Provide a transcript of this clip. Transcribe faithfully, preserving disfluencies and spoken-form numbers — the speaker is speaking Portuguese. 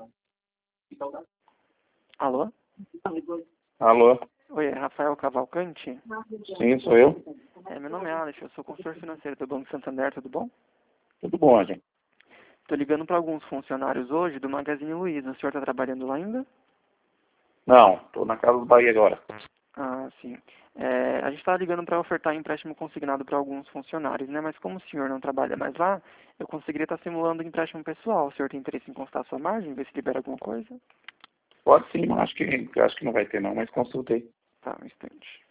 Alô? Alô? Oi, é Rafael Cavalcante? Sim, sou eu. É, meu nome é Alex, eu sou consultor financeiro do Banco Santander, tudo bom? Tudo bom, gente? Estou ligando para alguns funcionários hoje do Magazine Luiza. O senhor está trabalhando lá ainda? Não, tô na Casa do Bahia agora. Ah, sim. É, a gente está ligando para ofertar empréstimo consignado para alguns funcionários, né? Mas como o senhor não trabalha mais lá, eu conseguiria estar simulando um empréstimo pessoal. O senhor tem interesse em constar sua margem, ver se libera alguma coisa? Pode sim, mas acho que, acho que não vai ter não, mas consultei. Tá, um instante.